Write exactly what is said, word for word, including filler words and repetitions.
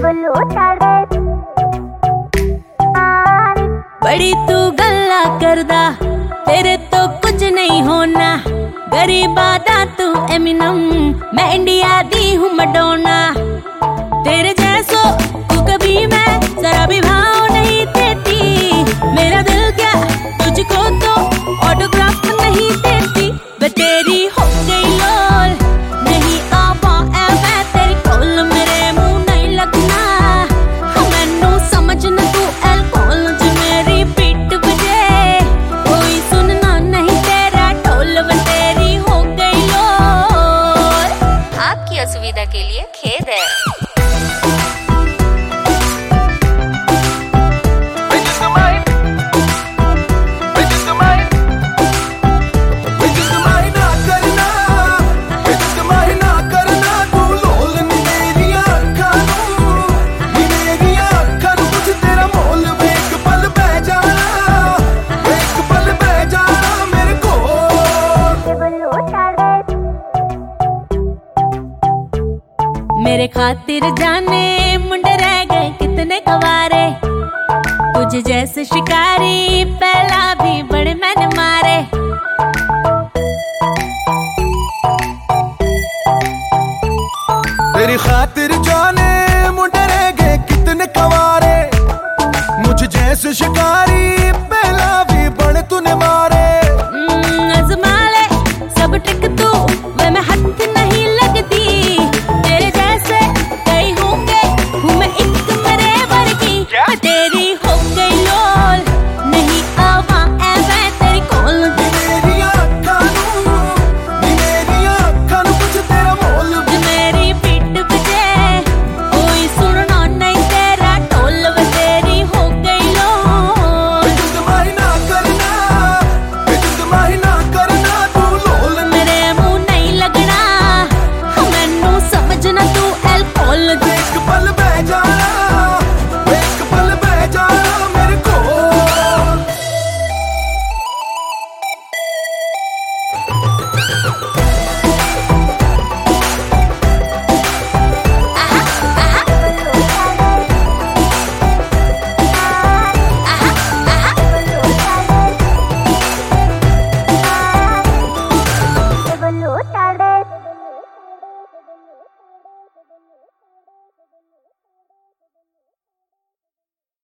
बड़ी तू गल्ला करदा, तेरे तो कुछ नहीं होना। गरीबादा तू एमिनम, मैं इंडिया दी हूँ मडोना। तेरे जैसो तू कभी मैं जरा भी भाव नहीं देती। मेरा दिल क्या तुझको तो ऑटोग्राफ नहीं देती। मैं तेरी हो गई लोल, नहीं आ पाए मैं तेरी कोल। मेरे मुंह नहीं लगना, मैनू समझना तू एल्कोहल। जो मेरी पीठ बजे कोई सुनना नहीं तेरा ढोल। मैं तेरी हो गई लोल। आपकी असुविधा के लिए खेद है। मेरे खातिर जाने मुंडे रह गए कितने कवारे। तुझे जैसे शिकारी पहला भी बड़े मैंने मारे। तेरी खातिर जाने मुंडे रह गए कितने कवारे। मुझे जैसे शिकारी पहला भी बड़े तूने मारे। आजमा ले सब ट्रिक तू, वे मैं हाथ नहीं लगती। तेरे जैसे कई होंगे, हूँ मैं एक मेरे वर्गी। मैं तेरी हो गई लोल, नहीं आवा ऐ मैं तेरी कोल। मेरी आँखां नू, मेरी आँखां नू कुछ तेरा मोल। जो मेरी पीठ बजे कोई सुनना नहीं तेरा ढोल। मैं तेरी हो गई लोल। जुदमाही ना करना, जुदमाही ना करना तू लोल। मेरे मुंह नहीं लगना, मैनू समझना तू एल्कोहल। एक पल बह जा